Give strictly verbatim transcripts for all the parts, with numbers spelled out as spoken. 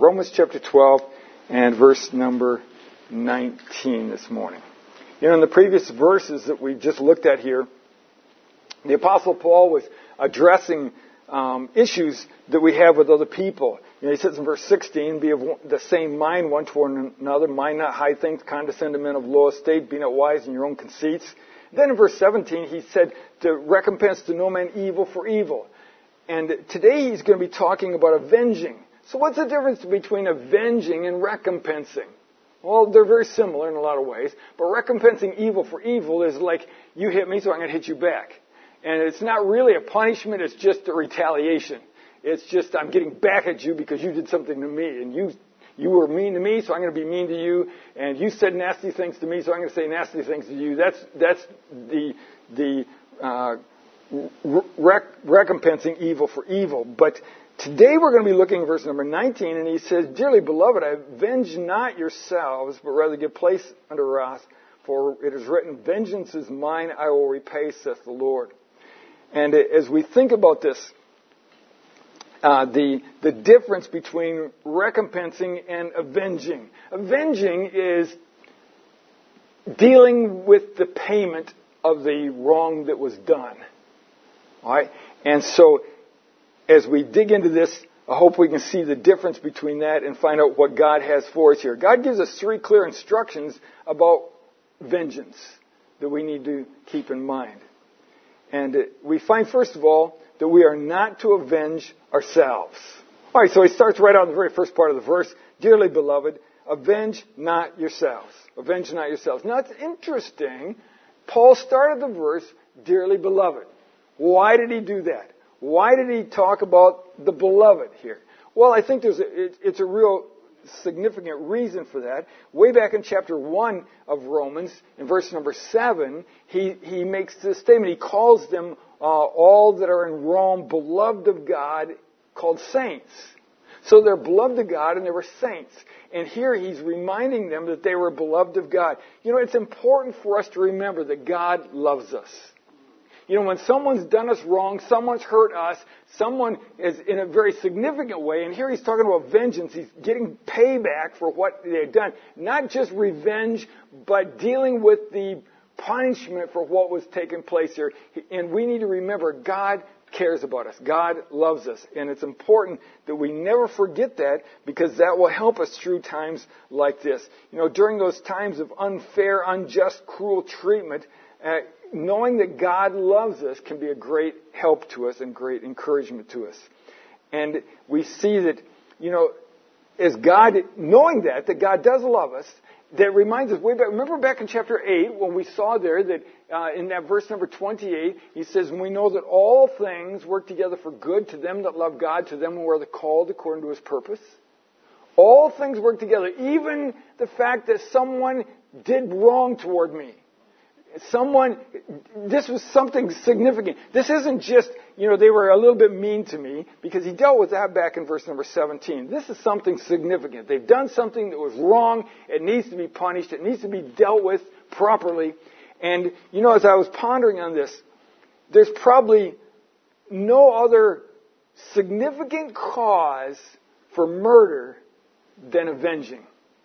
Romans chapter twelve and verse number nineteen this morning. You know, in the previous verses that we just looked at here, the Apostle Paul was addressing um, issues that we have with other people. You know, he says in verse sixteen, be of the same mind one toward another, mind not high things, condescend to men of low estate, be not wise in your own conceits. Then in verse seventeen, he said to recompense to no man evil for evil. And today he's going to be talking about avenging. So what's the difference between avenging and recompensing? Well, they're very similar in a lot of ways. But recompensing evil for evil is like, you hit me, so I'm going to hit you back. And it's not really a punishment, it's just a retaliation. It's just, I'm getting back at you because you did something to me. And you you were mean to me, so I'm going to be mean to you. And you said nasty things to me, so I'm going to say nasty things to you. That's that's the the uh, rec- recompensing evil for evil. But today we're going to be looking at verse number nineteen, and he says, Dearly beloved, avenge not yourselves, but rather give place unto wrath, for it is written, Vengeance is mine, I will repay, saith the Lord. And as we think about this, uh, the the difference between recompensing and avenging. Avenging is dealing with the payment of the wrong that was done. All right? And so, as we dig into this, I hope we can see the difference between that and find out what God has for us here. God gives us three clear instructions about vengeance that we need to keep in mind. And we find, first of all, that we are not to avenge ourselves. All right, so he starts right out in the very first part of the verse, Dearly beloved, avenge not yourselves. Avenge not yourselves. Now, it's interesting. Paul started the verse, Dearly beloved. Why did he do that? Why did he talk about the beloved here? Well, I think there's a, it, it's a real significant reason for that. Way back in chapter one of Romans, in verse number seven, he, he makes this statement. He calls them uh, all that are in Rome beloved of God, called saints. So they're beloved of God and they were saints. And here he's reminding them that they were beloved of God. You know, it's important for us to remember that God loves us. You know, when someone's done us wrong, someone's hurt us, someone is in a very significant way, and here he's talking about vengeance. He's getting payback for what they've done. Not just revenge, but dealing with the punishment for what was taking place here. And we need to remember, God cares about us. God loves us. And it's important that we never forget that, because that will help us through times like this. You know, during those times of unfair, unjust, cruel treatment, uh, knowing that God loves us can be a great help to us and great encouragement to us. And we see that, you know, as God, knowing that, that God does love us, that reminds us way back, remember back in chapter eight when we saw there that uh, in that verse number twenty-eight, he says, we know that all things work together for good to them that love God, to them who are the called according to his purpose. All things work together, even the fact that someone did wrong toward me. Someone, this was something significant. This isn't just, you know, they were a little bit mean to me, because he dealt with that back in verse number seventeen. This is something significant. They've done something that was wrong. It needs to be punished. It needs to be dealt with properly. And, you know, as I was pondering on this, there's probably no other significant cause for murder than avenging.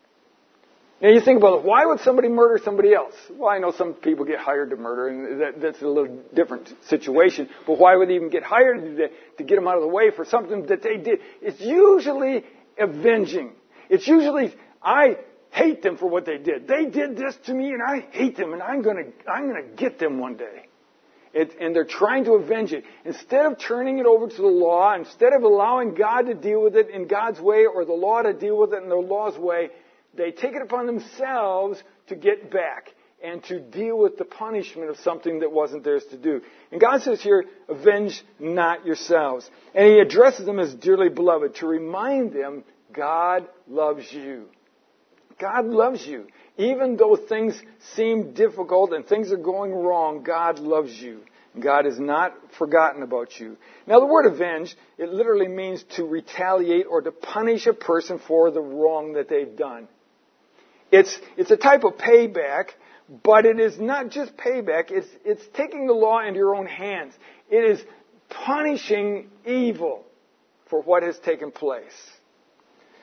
Now you think about it, why would somebody murder somebody else? Well, I know some people get hired to murder, and that, that's a little different situation. But why would they even get hired to, to get them out of the way for something that they did? It's usually avenging. It's usually, I hate them for what they did. They did this to me, and I hate them, and I'm going to I'm going to get them one day. It, and they're trying to avenge it. Instead of turning it over to the law, instead of allowing God to deal with it in God's way, or the law to deal with it in the law's way, they take it upon themselves to get back and to deal with the punishment of something that wasn't theirs to do. And God says here, avenge not yourselves. And he addresses them as dearly beloved to remind them, God loves you. God loves you. Even though things seem difficult and things are going wrong, God loves you. God has not forgotten about you. Now, the word avenge, it literally means to retaliate or to punish a person for the wrong that they've done. It's, it's a type of payback, but it is not just payback. It's, it's taking the law into your own hands. It is punishing evil for what has taken place.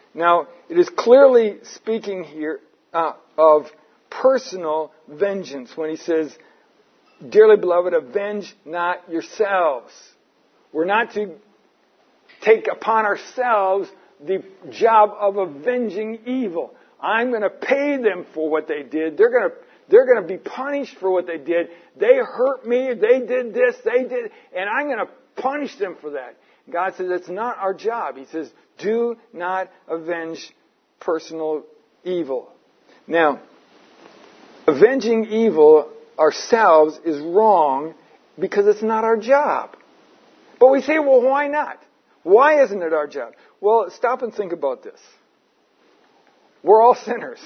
Now, it is clearly speaking here uh, of personal vengeance when he says, dearly beloved, avenge not yourselves. We're not to take upon ourselves the job of avenging evil. I'm going to pay them for what they did. They're going to they're going to be punished for what they did. They hurt me. They did this. They did, and I'm going to punish them for that. God says it's not our job. He says, do not avenge personal evil. Now, avenging evil ourselves is wrong because it's not our job. But we say, well, why not? Why isn't it our job? Well, stop and think about this. We're all sinners.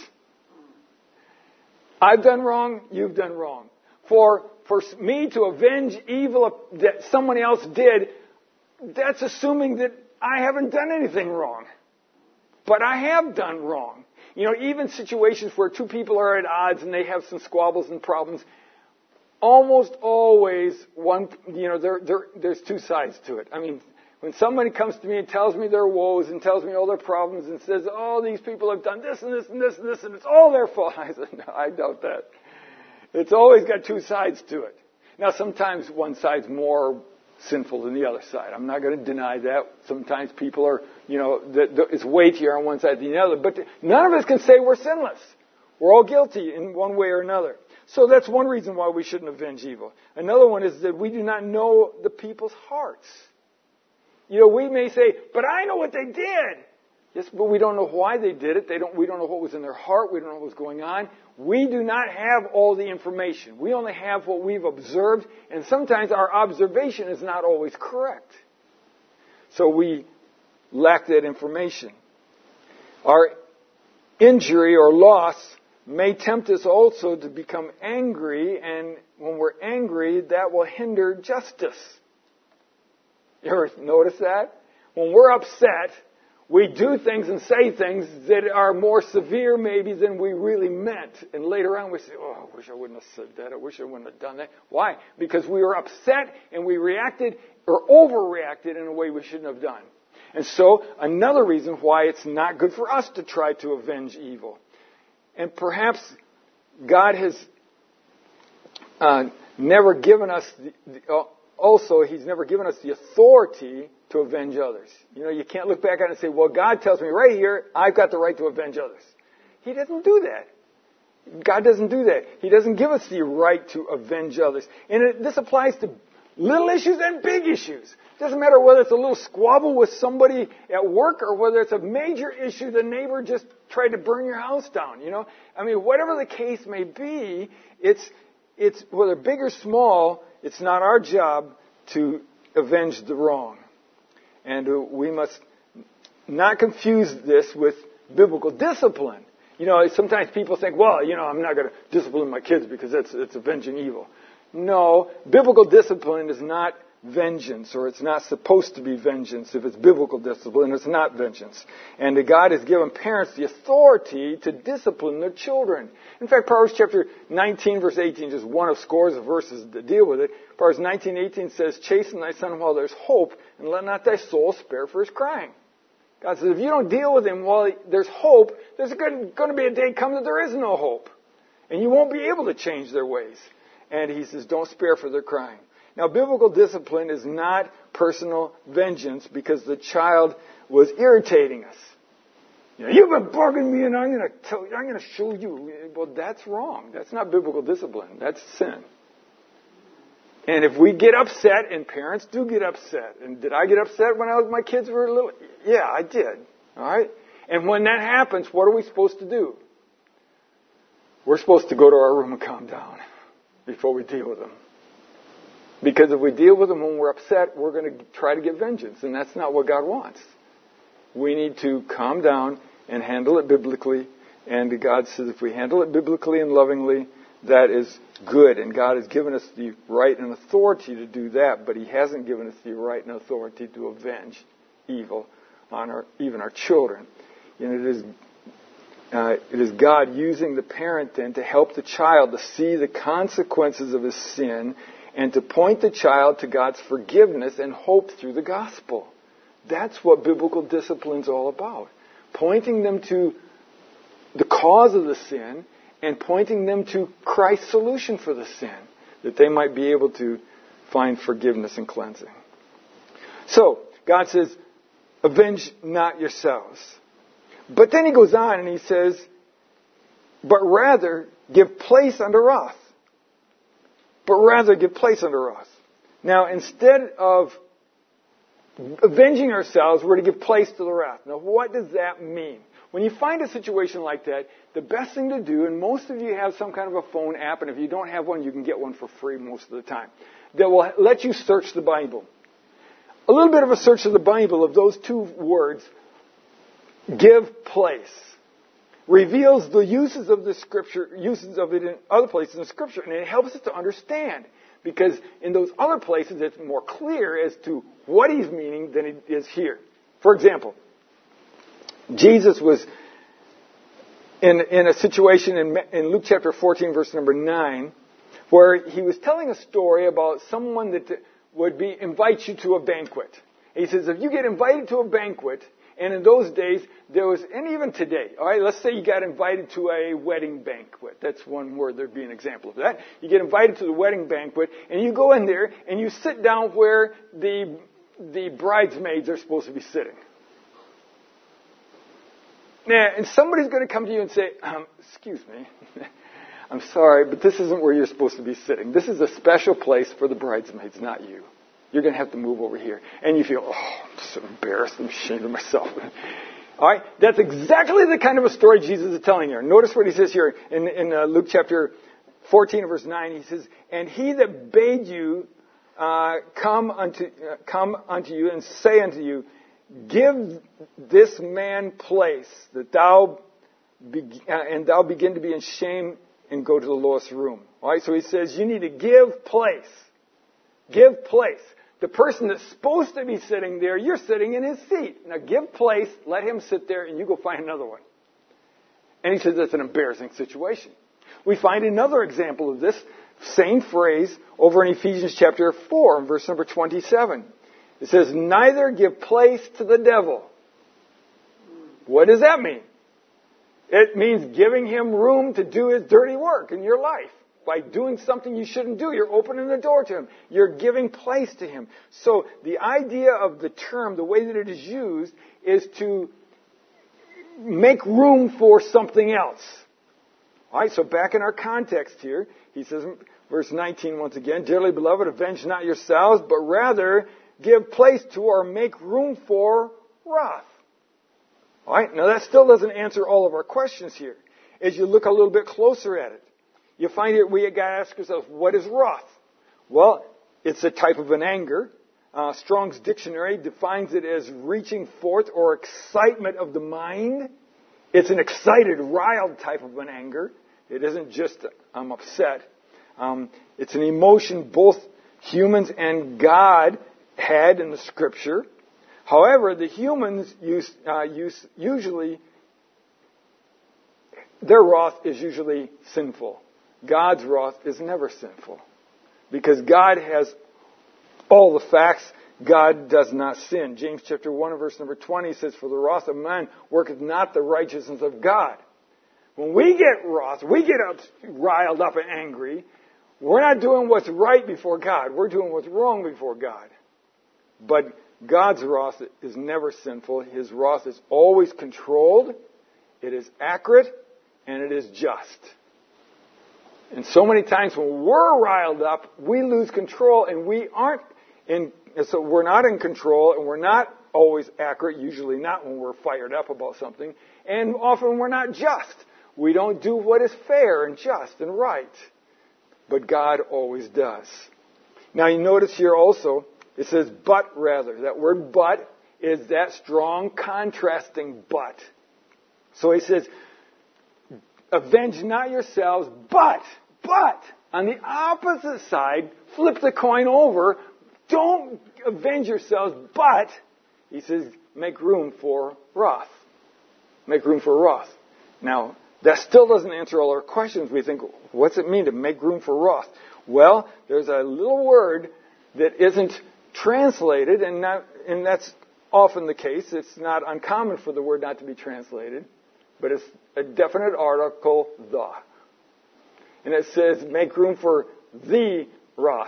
I've done wrong, you've done wrong. For, for me to avenge evil that someone else did, that's assuming that I haven't done anything wrong. But I have done wrong. You know, even situations where two people are at odds and they have some squabbles and problems, almost always one, you know, there, there, there's two sides to it. I mean, when somebody comes to me and tells me their woes and tells me all their problems and says, oh, these people have done this and this and this and this and it's all their fault, I said, no, I doubt that. It's always got two sides to it. Now, sometimes one side's more sinful than the other side. I'm not going to deny that. Sometimes people are, you know, the, the, it's weightier on one side than the other. But none of us can say we're sinless. We're all guilty in one way or another. So that's one reason why we shouldn't avenge evil. Another one is that we do not know the people's hearts. You know, we may say, but I know what they did. Yes, but we don't know why they did it. They don't, we don't know what was in their heart. We don't know what was going on. We do not have all the information. We only have what we've observed, and sometimes our observation is not always correct. So we lack that information. Our injury or loss may tempt us also to become angry, and when we're angry, that will hinder justice. You ever notice that? When we're upset, we do things and say things that are more severe maybe than we really meant. And later on we say, oh, I wish I wouldn't have said that. I wish I wouldn't have done that. Why? Because we were upset and we reacted or overreacted in a way we shouldn't have done. And so another reason why it's not good for us to try to avenge evil. And perhaps God has uh, never given us the, the uh, Also, He's never given us the authority to avenge others. You know, you can't look back on it and say, well, God tells me right here, I've got the right to avenge others. He doesn't do that. God doesn't do that. He doesn't give us the right to avenge others. And it, this applies to little issues and big issues. It doesn't matter whether it's a little squabble with somebody at work or whether it's a major issue, the neighbor just tried to burn your house down, you know. I mean, whatever the case may be, it's, it's whether big or small, it's not our job to avenge the wrong. And uh, we must not confuse this with biblical discipline. You know, sometimes people think, well, you know, I'm not going to discipline my kids because it's, it's avenging evil. No, biblical discipline is not vengeance, or it's not supposed to be vengeance. If it's biblical discipline, it's not vengeance. And God has given parents the authority to discipline their children. In fact, Proverbs chapter nineteen, verse eighteen, just one of scores of verses that deal with it. Proverbs nineteen, eighteen says, chasten thy son while there's hope, and let not thy soul spare for his crying. God says, if you don't deal with him while there's hope, there's going to be a day come that there is no hope. And you won't be able to change their ways. And he says, don't spare for their crying. Now, biblical discipline is not personal vengeance because the child was irritating us. You know, you've been bugging me, and I'm going to tell you, I'm going to show you. Well, that's wrong. That's not biblical discipline. That's sin. And if we get upset, and parents do get upset, and did I get upset when I was my kids were little? Yeah, I did. All right. And when that happens, what are we supposed to do? We're supposed to go to our room and calm down before we deal with them. Because if we deal with them when we're upset, we're going to try to get vengeance. And that's not what God wants. We need to calm down and handle it biblically. And God says if we handle it biblically and lovingly, that is good. And God has given us the right and authority to do that. But He hasn't given us the right and authority to avenge evil on our, even our children. And it is, uh, it is God using the parent then to help the child to see the consequences of his sin and to point the child to God's forgiveness and hope through the gospel. That's what biblical discipline is all about. pointing them to the cause of the sin and pointing them to Christ's solution for the sin, that they might be able to find forgiveness and cleansing. So, God says, avenge not yourselves. But then he goes on and he says, but rather give place unto wrath. But rather give place unto wrath. Now, instead of avenging ourselves, we're to give place to the wrath. Now, what does that mean? When you find a situation like that, the best thing to do, and most of you have some kind of a phone app, and if you don't have one, you can get one for free most of the time, that will let you search the Bible. A little bit of a search of the Bible of those two words, give place, reveals the uses of the Scripture, uses of it in other places in the Scripture, and it helps us to understand. Because in those other places, it's more clear as to what he's meaning than it is here. For example, Jesus was in, in a situation in, in Luke chapter fourteen, verse number nine, where he was telling a story about someone that would be invite you to a banquet. He says, if you get invited to a banquet, and in those days, there was, and even today, all right, let's say you got invited to a wedding banquet. That's one word, there'd be an example of that. You get invited to the wedding banquet, and you go in there, and you sit down where the, the bridesmaids are supposed to be sitting. Now, and somebody's going to come to you and say, um, excuse me, I'm sorry, but this isn't where you're supposed to be sitting. This is a special place for the bridesmaids, not you. You're going to have to move over here. And you feel, oh, I'm so embarrassed. I'm ashamed of myself. All right? That's exactly the kind of a story Jesus is telling here. Notice what he says here in, in uh, Luke chapter fourteen, verse nine. He says, and he that bade you uh, come unto uh, come unto you and say unto you, give this man place, that thou be, uh, and thou begin to be in shame and go to the lowest room. All right? So he says, you need to give place. Give place. The person that's supposed to be sitting there, you're sitting in his seat. Now give place, let him sit there, and you go find another one. And he says that's an embarrassing situation. We find another example of this same phrase over in Ephesians chapter four, verse number twenty-seven. It says, neither give place to the devil. What does that mean? It means giving him room to do his dirty work in your life. By doing something you shouldn't do, you're opening the door to him. You're giving place to him. So the idea of the term, the way that it is used, is to make room for something else. All right, so back in our context here, he says, verse nineteen once again, dearly beloved, avenge not yourselves, but rather give place to or make room for wrath. All right, now that still doesn't answer all of our questions here. As you look a little bit closer at it, you find it, we got to ask ourselves, what is wrath? Well, it's a type of an anger. Uh, Strong's Dictionary defines it as reaching forth or excitement of the mind. It's an excited, riled type of an anger. It isn't just, I'm upset. Um, it's an emotion both humans and God had in the Scripture. However, the humans use, uh, use usually, their wrath is usually sinful. God's wrath is never sinful. Because God has all the facts. God does not sin. James chapter one, verse number twenty says, for the wrath of man worketh not the righteousness of God. When we get wrath, we get up, riled up and angry, we're not doing what's right before God. We're doing what's wrong before God. But God's wrath is never sinful. His wrath is always controlled. It is accurate. And it is just. And so many times when we're riled up, we lose control and we aren't in, so we're not in control and we're not always accurate, usually not when we're fired up about something, and often we're not just. We don't do what is fair and just and right. But God always does. Now you notice here also, it says but rather. That word but is that strong contrasting but. So he says, avenge not yourselves, but, but, on the opposite side, flip the coin over. Don't avenge yourselves, but, he says, make room for wrath. Make room for wrath. Now, that still doesn't answer all our questions. We think, what's it mean to make room for wrath? Well, there's a little word that isn't translated, and, not, and that's often the case. It's not uncommon for the word not to be translated, but it's a definite article, the. And it says, make room for the wrath.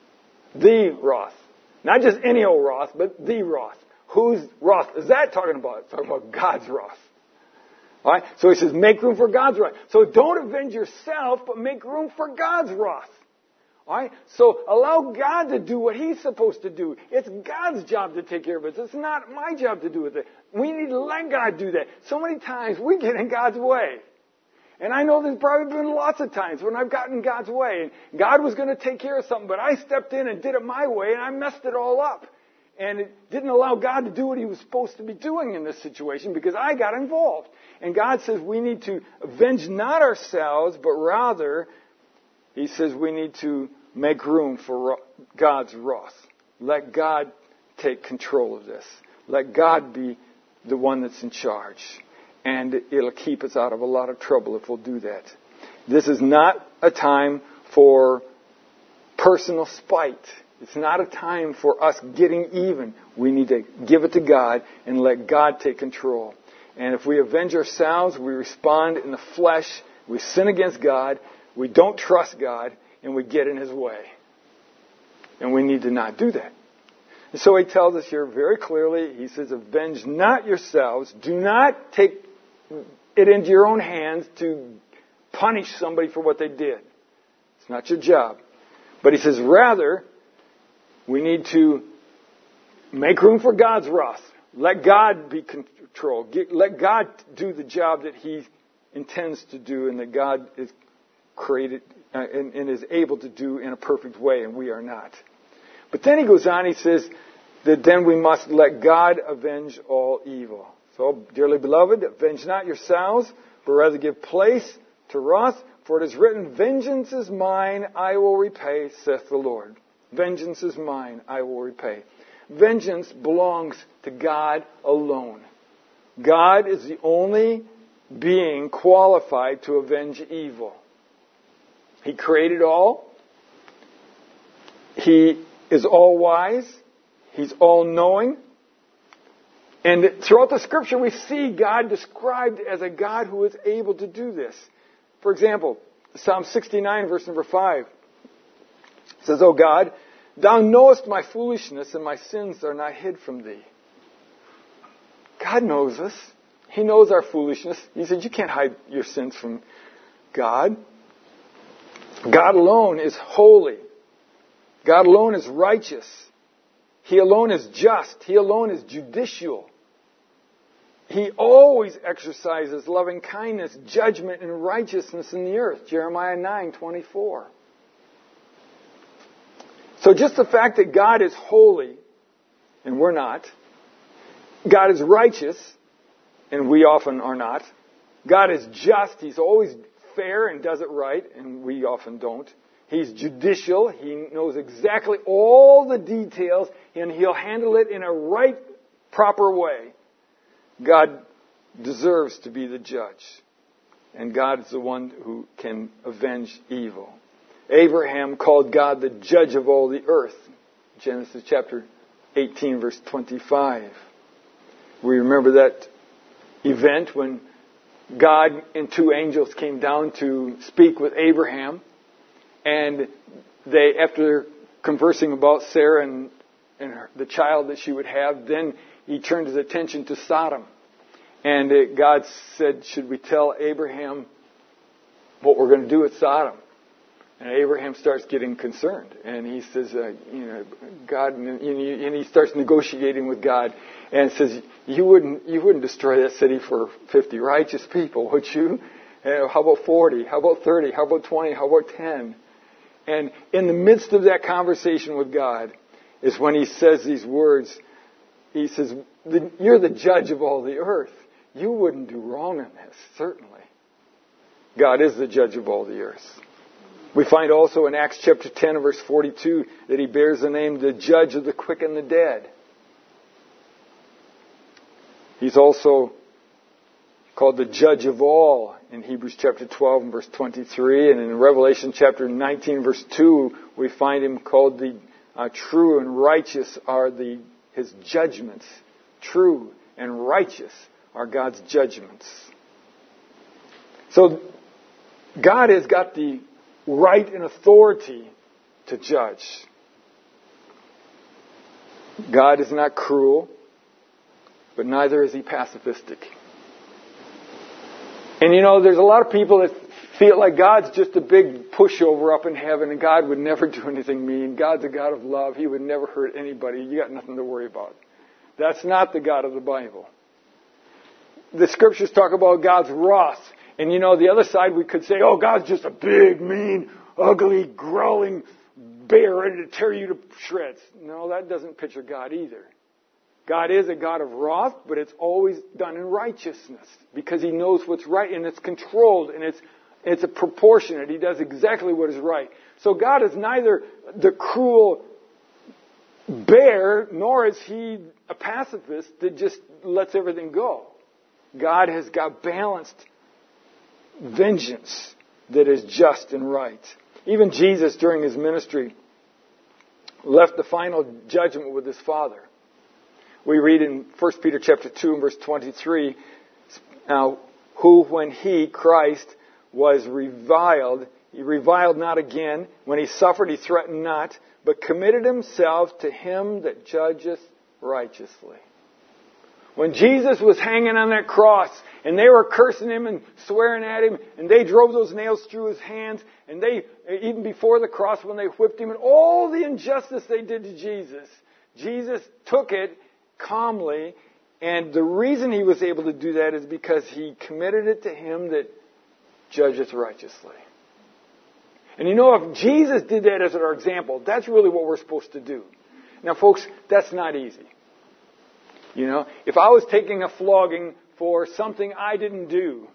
The wrath. Not just any old wrath, but the wrath. Whose wrath is that talking about? It's talking about God's wrath. All right? So he says, make room for God's wrath. So don't avenge yourself, but make room for God's wrath. All right? So allow God to do what He's supposed to do. It's God's job to take care of it. It's not my job to do with it. We need to let God do that. So many times we get in God's way. And I know there's probably been lots of times when I've gotten in God's way. And God was going to take care of something, but I stepped in and did it my way, and I messed it all up. And it didn't allow God to do what He was supposed to be doing in this situation because I got involved. And God says we need to avenge not ourselves, but rather, He says we need to make room for God's wrath. Let God take control of this. Let God be the one that's in charge. And it'll keep us out of a lot of trouble if we'll do that. This is not a time for personal spite. It's not a time for us getting even. We need to give it to God and let God take control. And if we avenge ourselves, we respond in the flesh, we sin against God, we don't trust God, and we get in His way. And we need to not do that. And so He tells us here very clearly, He says, avenge not yourselves. Do not take it into your own hands to punish somebody for what they did. It's not your job. But He says, rather, we need to make room for God's wrath. Let God be controlled. Let God do the job that He intends to do and that God is created uh, and, and is able to do in a perfect way, and we are not. But then He goes on, He says that then we must let God avenge all evil. So, dearly beloved, avenge not yourselves, but rather give place to wrath, for it is written, vengeance is mine, I will repay, saith the Lord. Vengeance is mine, I will repay. Vengeance belongs to God alone. God is the only being qualified to avenge evil. He created all. He is all-wise. He's all-knowing. And throughout the Scripture, we see God described as a God who is able to do this. For example, Psalm sixty-nine, verse number five. It says, O God, Thou knowest my foolishness, and my sins are not hid from Thee. God knows us. He knows our foolishness. He said, you can't hide your sins from God. God alone is holy. God alone is righteous. He alone is just. He alone is judicial. He always exercises loving kindness, judgment, and righteousness in the earth. Jeremiah nine twenty-four. So just the fact that God is holy, and we're not. God is righteous, and we often are not. God is just. He's always fair and does it right, and we often don't. He's judicial. He knows exactly all the details, and He'll handle it in a right, proper way. God deserves to be the judge, and God is the one who can avenge evil. Abraham called God the judge of all the earth. Genesis chapter eighteen, verse twenty-five. We remember that event when God and two angels came down to speak with Abraham. And they, after conversing about Sarah and, and her, the child that she would have, then He turned His attention to Sodom. And it, God said, should we tell Abraham what we're going to do with Sodom? And Abraham starts getting concerned. And he says, uh, you know, God, and he starts negotiating with God. And says, you wouldn't, you wouldn't destroy that city for fifty righteous people, would you? Uh, how about forty? How about thirty? How about twenty? How about ten? And in the midst of that conversation with God is when He says these words. He says, you're the judge of all the earth. You wouldn't do wrong in this, certainly. God is the judge of all the earth. We find also in Acts chapter ten and verse forty-two that He bears the name the judge of the quick and the dead. He's also called the judge of all in Hebrews chapter twelve and verse twenty-three. And in Revelation chapter nineteen verse two, we find Him called the uh, true and righteous are the His judgments true, and righteous are God's judgments. So God has got the right and authority to judge. God is not cruel, but neither is He pacifistic. And you know, there's a lot of people that feel like God's just a big pushover up in heaven and God would never do anything mean. God's a God of love. He would never hurt anybody. You got nothing to worry about. That's not the God of the Bible. The scriptures talk about God's wrath. And you know, the other side we could say, oh, God's just a big, mean, ugly, growling bear ready to tear you to shreds. No, that doesn't picture God either. God is a God of wrath, but it's always done in righteousness because He knows what's right and it's controlled and it's it's a proportionate. He does exactly what is right. So God is neither the cruel bear, nor is He a pacifist that just lets everything go. God has got balanced vengeance that is just and right. Even Jesus, during His ministry, left the final judgment with His Father. We read in First Peter chapter two and verse twenty-three, now, who when He, Christ, was reviled, He reviled not again. When He suffered, He threatened not, but committed Himself to Him that judgeth righteously. When Jesus was hanging on that cross, and they were cursing Him and swearing at Him, and they drove those nails through His hands, and they, even before the cross when they whipped Him, and all the injustice they did to Jesus, Jesus took it calmly, and the reason He was able to do that is because He committed it to Him that judgeth righteously. And you know, if Jesus did that as our example, that's really what we're supposed to do. Now, folks, that's not easy. You know, if I was taking a flogging for something I didn't do,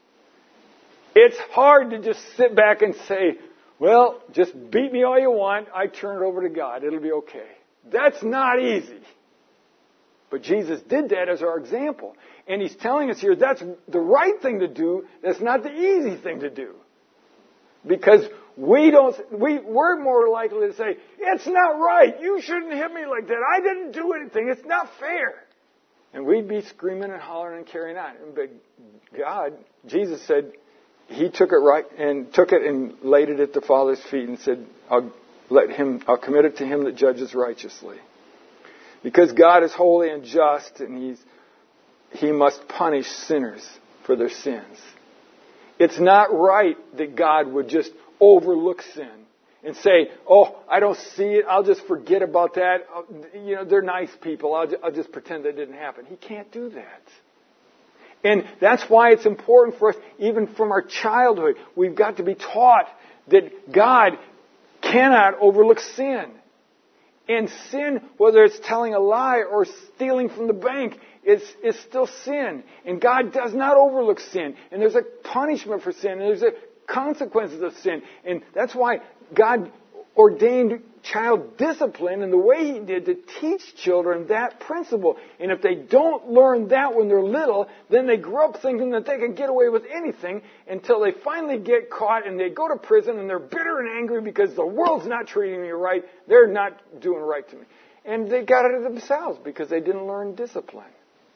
it's hard to just sit back and say, well, just beat me all you want. I turn it over to God. It'll be okay. That's not easy. But Jesus did that as our example. And He's telling us here that's the right thing to do. That's not the easy thing to do. Because we don't, we, we're more likely to say, it's not right. You shouldn't hit me like that. I didn't do anything. It's not fair. And we'd be screaming and hollering and carrying on. But God, Jesus said, He took it right and took it and laid it at the Father's feet and said, I'll let Him, I'll commit it to Him that judges righteously. Because God is holy and just, and He's, He must punish sinners for their sins. It's not right that God would just overlook sin and say, oh, I don't see it. I'll just forget about that. You know, they're nice people. I'll just, I'll just pretend that didn't happen. He can't do that. And that's why it's important for us, even from our childhood, we've got to be taught that God cannot overlook sin. And sin, whether it's telling a lie or stealing from the bank, is, is still sin. And God does not overlook sin. And there's a punishment for sin. And there's a consequences of sin. And that's why God ordained child discipline in the way He did to teach children that principle. And if they don't learn that when they're little, then they grow up thinking that they can get away with anything until they finally get caught and they go to prison and they're bitter and angry because the world's not treating me right. They're not doing right to me. And they got it themselves because they didn't learn discipline.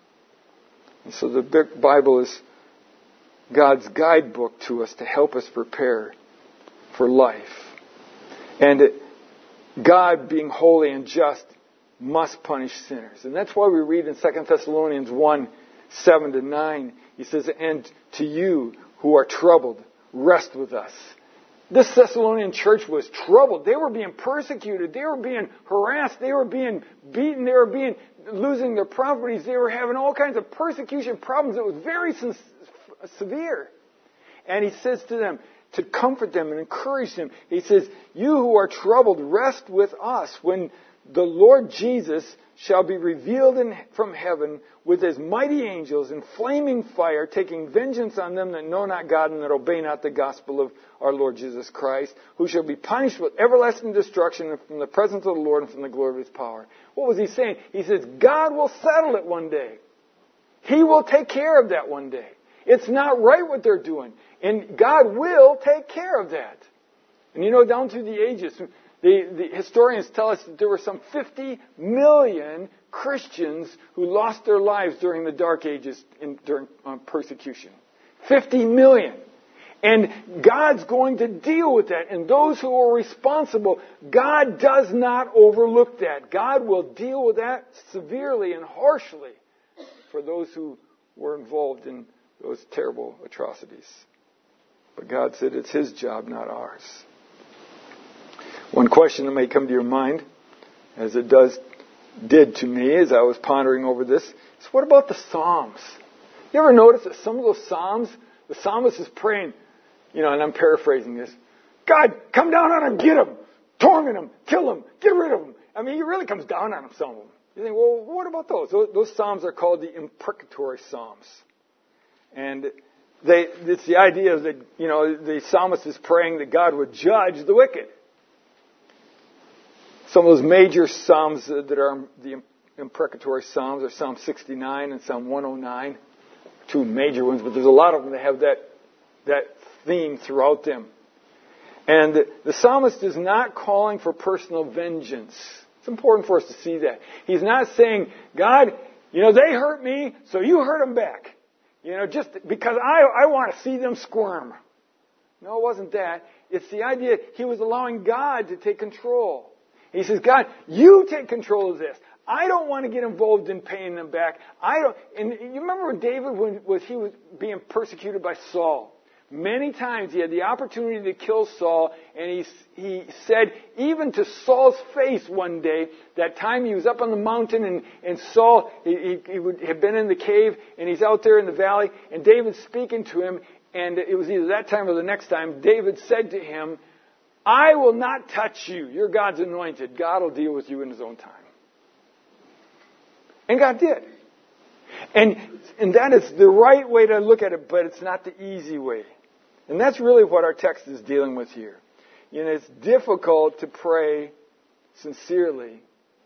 And so the Bible is God's guidebook to us to help us prepare for life. And it, God, being holy and just, must punish sinners. And that's why we read in Second Thessalonians one, seven to nine, he says, and to you who are troubled, rest with us. This Thessalonian church was troubled. They were being persecuted. They were being harassed. They were being beaten. They were being losing their properties. They were having all kinds of persecution problems that was very severe. And he says to them, to comfort them and encourage them, he says, you who are troubled, rest with us when the Lord Jesus shall be revealed in, from heaven with His mighty angels in flaming fire, taking vengeance on them that know not God and that obey not the gospel of our Lord Jesus Christ, who shall be punished with everlasting destruction from the presence of the Lord and from the glory of His power. What was he saying? He says, God will settle it one day. He will take care of that one day. It's not right what they're doing. And God will take care of that. And you know, down through the ages, The, the historians tell us that there were some fifty million Christians who lost their lives during the Dark Ages in, during um, persecution. fifty million. And God's going to deal with that. And those who are responsible, God does not overlook that. God will deal with that severely and harshly for those who were involved in those terrible atrocities. But God said it's His job, not ours. One question that may come to your mind, as it does did to me as I was pondering over this, is what about the Psalms? You ever notice that some of those Psalms, the psalmist is praying, you know, and I'm paraphrasing this, God, come down on them, get them, torment them, kill them, get rid of them. I mean, He really comes down on them, some of them. You think, well, what about those? Those, those Psalms are called the imprecatory Psalms. And they, it's the idea that, you know, the psalmist is praying that God would judge the wicked. Some of those major Psalms that are the imprecatory Psalms are Psalm sixty-nine and Psalm one oh nine. Two major ones, but there's a lot of them that have that, that theme throughout them. And the, the psalmist is not calling for personal vengeance. It's important for us to see that. He's not saying, God, you know, they hurt me, so you hurt them back. You know, just because I, I want to see them squirm. No, it wasn't that. It's the idea he was allowing God to take control. He says, God, you take control of this. I don't want to get involved in paying them back. I don't. And you remember when David when, was he was being persecuted by Saul. Many times he had the opportunity to kill Saul, and he he said even to Saul's face one day, that time he was up on the mountain, and, and Saul he, he would have been in the cave, and he's out there in the valley, and David's speaking to him, and it was either that time or the next time. David said to him, I will not touch you. You're God's anointed. God will deal with you in His own time. And God did. And, and that is the right way to look at it, but it's not the easy way. And that's really what our text is dealing with here. You know, it's difficult to pray sincerely,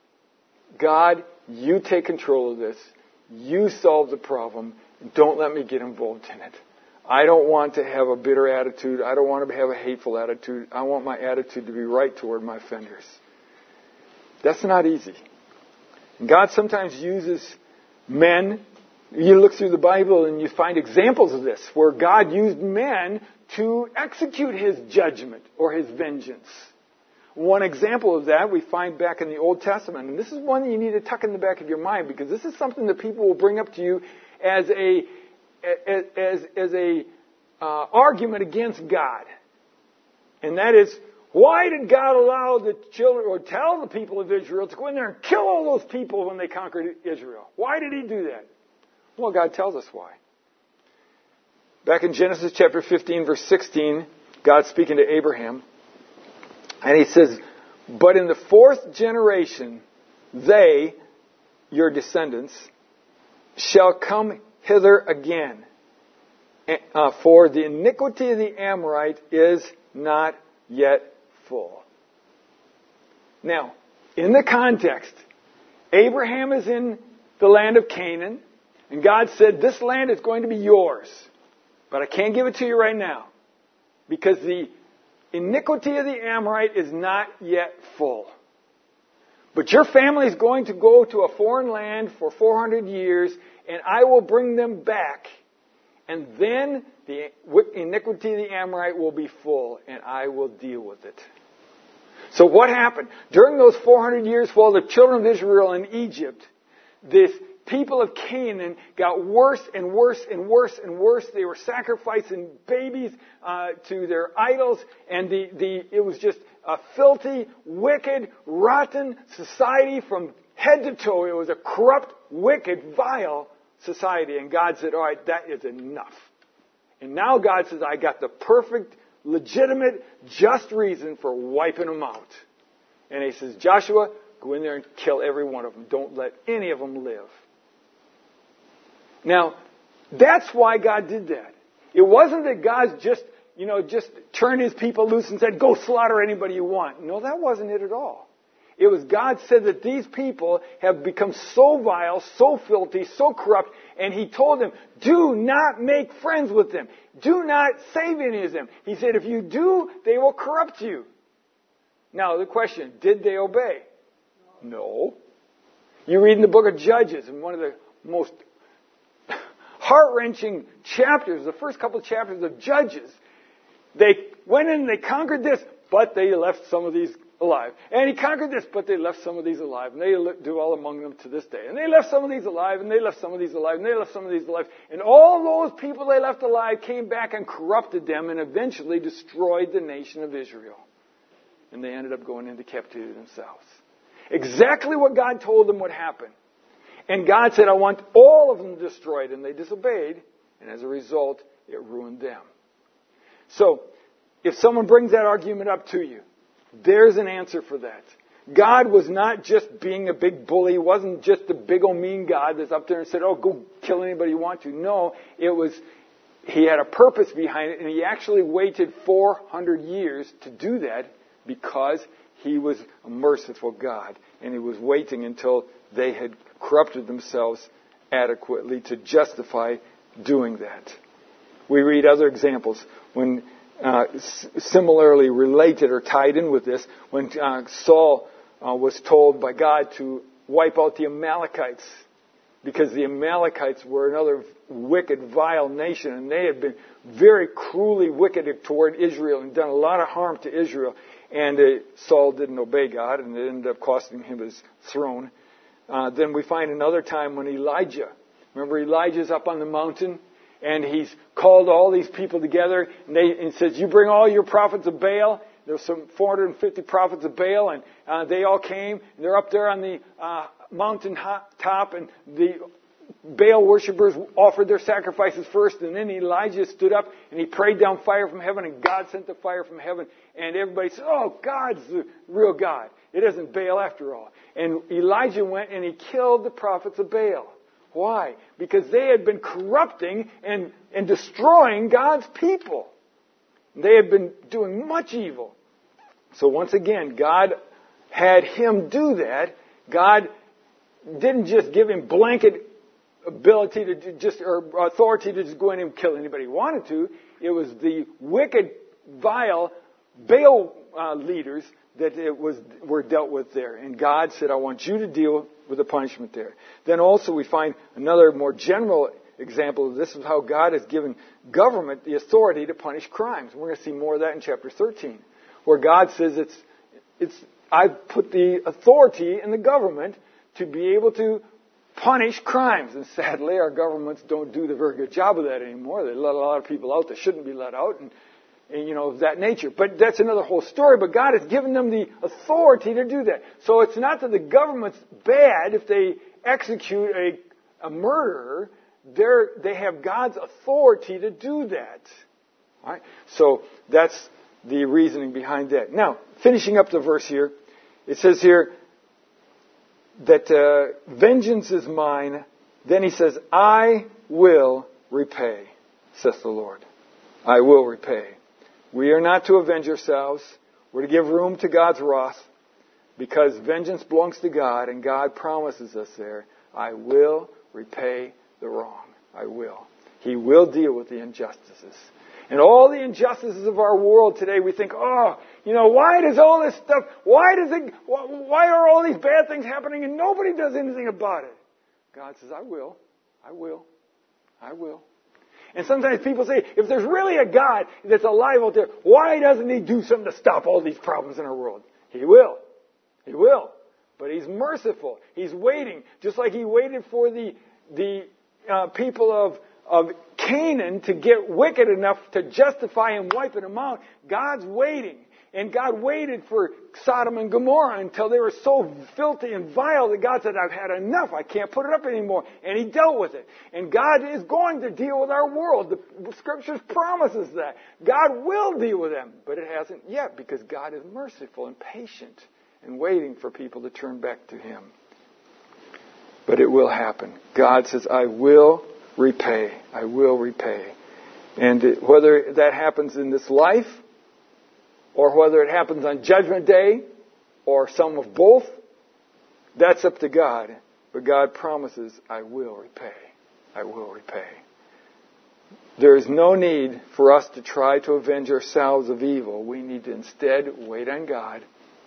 God, you take control of this. You solve the problem. Don't let me get involved in it. I don't want to have a bitter attitude. I don't want to have a hateful attitude. I want my attitude to be right toward my offenders. That's not easy. God sometimes uses men. You look through the Bible and you find examples of this, where God used men to execute His judgment or His vengeance. One example of that we find back in the Old Testament. And this is one that you need to tuck in the back of your mind, because this is something that people will bring up to you as a as, as, as a uh, argument against God. And that is, why did God allow the children, or tell the people of Israel to go in there and kill all those people when they conquered Israel? Why did He do that? Well, God tells us why. Back in Genesis chapter fifteen, verse sixteen, God's speaking to Abraham, and He says, but in the fourth generation, they, your descendants, shall come hither again. Uh, for the iniquity of the Amorite is not yet full. Now, in the context, Abraham is in the land of Canaan, and God said, this land is going to be yours, but I can't give it to you right now, because the iniquity of the Amorite is not yet full. But your family is going to go to a foreign land for four hundred years, and I will bring them back. And then the iniquity of the Amorite will be full, and I will deal with it. So what happened? During those four hundred years while the children of Israel in Egypt, this people of Canaan got worse and worse and worse and worse. They were sacrificing babies uh, to their idols, and the, the it was just a filthy, wicked, rotten society from head to toe. It was a corrupt, wicked, vile society. And God said, all right, that is enough. And now God says, I got the perfect, legitimate, just reason for wiping them out. And He says, Joshua, go in there and kill every one of them. Don't let any of them live. Now, that's why God did that. It wasn't that God just, you know, just turned His people loose and said, go slaughter anybody you want. No, that wasn't it at all. It was God said that these people have become so vile, so filthy, so corrupt, and He told them, do not make friends with them. Do not save any of them. He said, if you do, they will corrupt you. Now, the question, did they obey? No. You read in the book of Judges, in one of the most heart-wrenching chapters, the first couple of chapters of Judges, they went in and they conquered this, but they left some of these alive. And he conquered this, but they left some of these alive. And they dwell among them to this day. And they left some of these alive, and they left some of these alive, and they left some of these alive. And all those people they left alive came back and corrupted them and eventually destroyed the nation of Israel. And they ended up going into captivity themselves. Exactly what God told them would happen. And God said, I want all of them destroyed. And they disobeyed. And as a result, it ruined them. So, if someone brings that argument up to you, there's an answer for that. God was not just being a big bully. He wasn't just a big old mean God that's up there and said, oh, go kill anybody you want to. No, it was, he had a purpose behind it, and he actually waited four hundred years to do that because he was a merciful God. And he was waiting until they had corrupted themselves adequately to justify doing that. We read other examples when uh, s- similarly related or tied in with this, when uh, Saul uh, was told by God to wipe out the Amalekites because the Amalekites were another wicked, vile nation, and they had been very cruelly wicked toward Israel and done a lot of harm to Israel. And uh, Saul didn't obey God, and it ended up costing him his throne. Uh, then we find another time when Elijah, remember Elijah's up on the mountain, and he's called all these people together, and, they, and says, you bring all your prophets of Baal. There's some four hundred fifty prophets of Baal, and uh, they all came. And they're up there on the uh, mountain top, and the Baal worshippers offered their sacrifices first, and then Elijah stood up, and he prayed down fire from heaven, and God sent the fire from heaven, and everybody said, oh, God's the real God. It isn't Baal after all. And Elijah went, and he killed the prophets of Baal. Why? Because they had been corrupting and, and destroying God's people. They had been doing much evil. So once again, God had him do that. God didn't just give him blanket ability to just, or authority to just go in and kill anybody he wanted to. It was the wicked, vile Baal uh, leaders that it was were dealt with there. And God said, I want you to deal with the punishment there. Then also we find another more general example of this is how God has given government the authority to punish crimes. We're going to see more of that in chapter thirteen, where God says it's it's I've put the authority in the government to be able to punish crimes. And sadly, our governments don't do the very good job of that anymore. They let a lot of people out that shouldn't be let out, and, and you know, of that nature. But that's another whole story. But God has given them the authority to do that. So it's not that the government's bad if they execute a, a murderer. They're, they have God's authority to do that. All right? So that's the reasoning behind that. Now, finishing up the verse here, it says here that uh, vengeance is mine. Then he says, I will repay, saith the Lord. I will repay. We are not to avenge ourselves. We're to give room to God's wrath because vengeance belongs to God, and God promises us there, I will repay the wrong. I will. He will deal with the injustices. And all the injustices of our world today, we think, oh, you know, why does all this stuff, why does it, why are all these bad things happening and nobody does anything about it? God says, I will. I will. I will. And sometimes people say, if there's really a God that's alive out there, why doesn't he do something to stop all these problems in our world? He will. He will. But he's merciful. He's waiting. Just like he waited for the, the uh, people of of Canaan to get wicked enough to justify him wiping them out. God's waiting. And God waited for Sodom and Gomorrah until they were so filthy and vile that God said, I've had enough. I can't put it up anymore. And he dealt with it. And God is going to deal with our world. The Scriptures promises that. God will deal with them. But it hasn't yet because God is merciful and patient and waiting for people to turn back to him. But it will happen. God says, I will repay. I will repay. And whether that happens in this life, or whether it happens on Judgment Day, or some of both, that's up to God. But God promises, I will repay. I will repay. There is no need for us to try to avenge ourselves of evil. We need to instead wait on God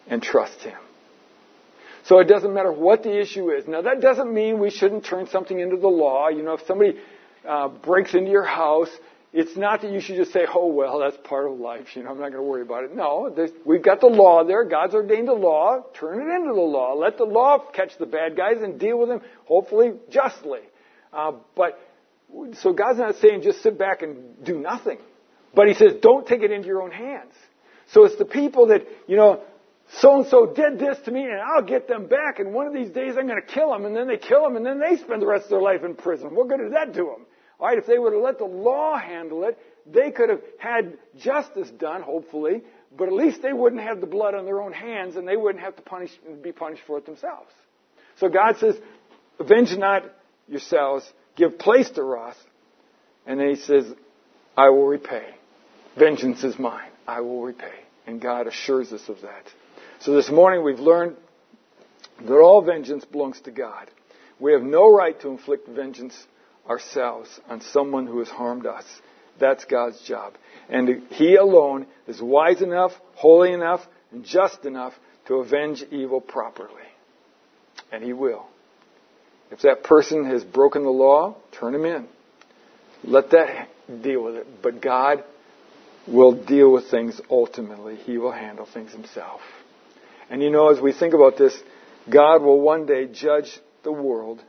and trust Him. So it doesn't matter what the issue is. Now, that doesn't mean we shouldn't turn something into the law. You know, if somebody uh, breaks into your house, it's not that you should just say, oh, well, that's part of life. You know, I'm not going to worry about it. No, we've got the law there. God's ordained the law. Turn it into the law. Let the law catch the bad guys and deal with them, hopefully, justly. Uh, but, so God's not saying just sit back and do nothing. But He says, don't take it into your own hands. So it's the people that, you know, so-and-so did this to me, and I'll get them back, and one of these days I'm going to kill them, and then they kill them, and then they spend the rest of their life in prison. What good did that do them? All right, if they would have let the law handle it, they could have had justice done, hopefully, but at least they wouldn't have the blood on their own hands, and they wouldn't have to punish, be punished for it themselves. So God says, avenge not yourselves, give place to wrath, and then He says, I will repay. Vengeance is mine. I will repay. And God assures us of that. So this morning we've learned that all vengeance belongs to God. We have no right to inflict vengeance ourselves on someone who has harmed us. That's God's job. And He alone is wise enough, holy enough, and just enough to avenge evil properly. And He will. If that person has broken the law, turn him in. Let that deal with it. But God will deal with things ultimately. He will handle things Himself. And you know, as we think about this, God will one day judge the world.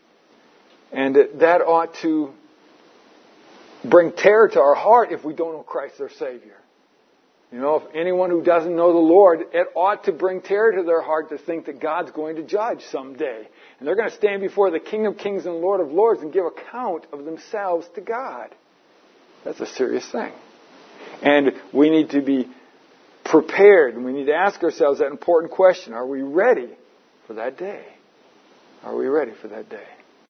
And that ought to bring terror to our heart if we don't know Christ our Savior. You know, if anyone who doesn't know the Lord, it ought to bring terror to their heart to think that God's going to judge someday. And they're going to stand before the King of Kings and Lord of Lords and give account of themselves to God. That's a serious thing. And we need to be prepared. And we need to ask ourselves that important question. Are we ready for that day? Are we ready for that day?